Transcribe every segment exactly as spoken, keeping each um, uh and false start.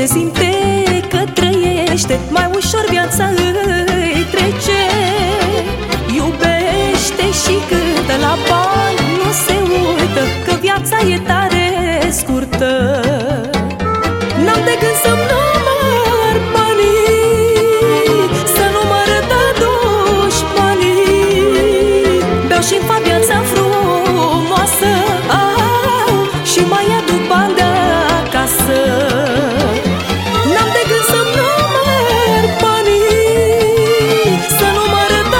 simte că trăiește, mai ușor viața îi trece. Iubește și cântă, la bani nu se uită, că viața e tare scurtă. N-am de gând să-mi număr banii, să număr de dușmanii. Beau și-mi fac viața frumoasă, au, și mai aduc bani de acasă. N-am de gând să-mi număr banii, să număr de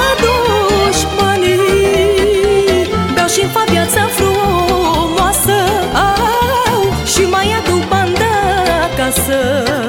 dușmanii. Beau și-mi fac viața frumoasă, au, și mai aduc bani de acasă.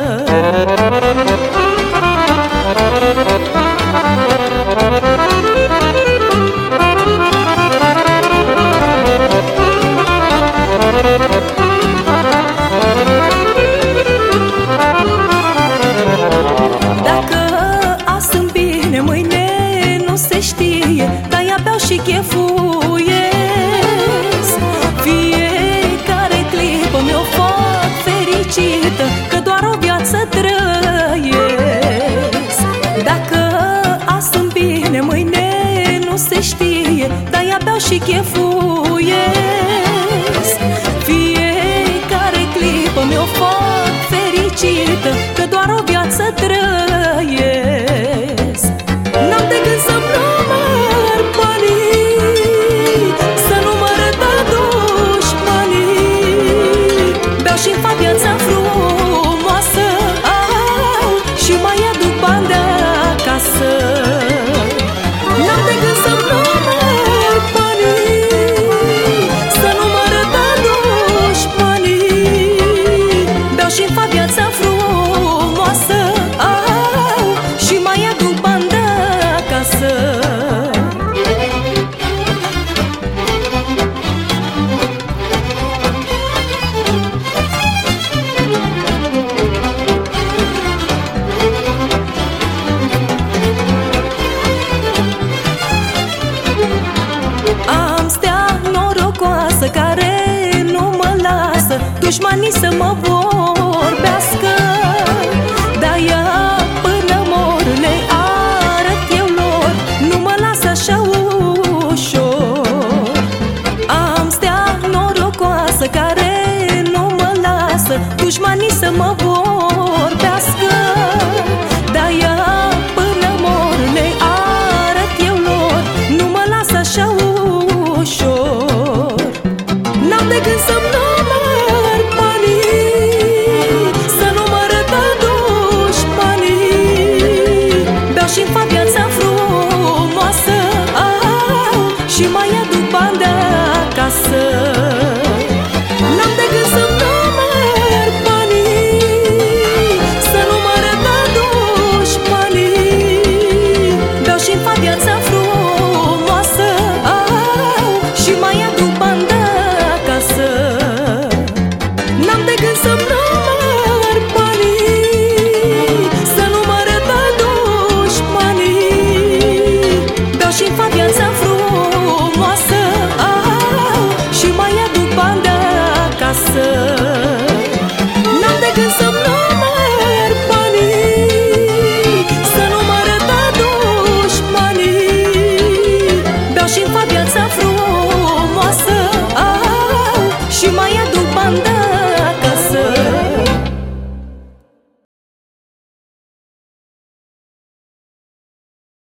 Dacă azi sunt bine, mâine nu se știe, dar ea beau și chefuiesc. Fiecare clipă mi-o fac fericită, că doar o viață trăiesc. Dacă azi sunt bine, mâine nu se știe, dar ea beau și chefuiesc. Fiecare clipă mi-o fac fericită, că doar o viață trăiesc. N-am de gând să-mi număr banii, să număr de dușmanii. Beau și-mi fac viața frumoasă, au, și mai aduc bani de acasă. N-am de gând să-mi număr banii, să număr de dușmanii. Beau și-mi fac viața frumoasă, au, și mai aduc bani de acasă. Am stea norocoasă care nu mă lasă dușmanii să mă vor.